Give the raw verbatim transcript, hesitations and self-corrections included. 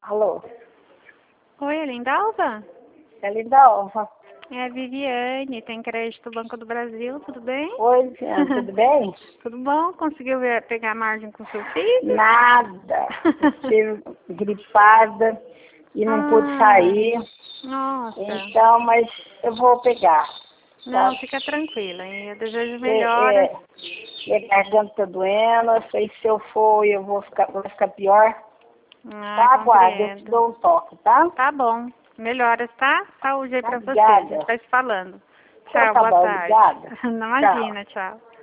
Alô? Oi, é Lindalva? É Lindalva. É a Viviane, tem crédito do Banco do Brasil, tudo bem? Oi, Viviane, tudo bem? Tudo bom? Conseguiu ver, pegar a margem com seu filho? Nada. Estive gripada e não ah, pude sair. Nossa. Então, mas eu vou pegar. Não, Tá? fica tranquila, hein? Eu desejo É, melhoras. é, minha garganta tá doendo, eu sei que se eu for eu vou ficar, vou ficar pior. Ah, Tá, aguarde, eu te compreendo. dou um toque, tá? Tá bom. Melhoras, tá? Saúde aí pra você. A Obrigada. gente vai se falando. Então Tchau, tá boa bom, tarde. obrigada. Não Tchau. imagina, tchau.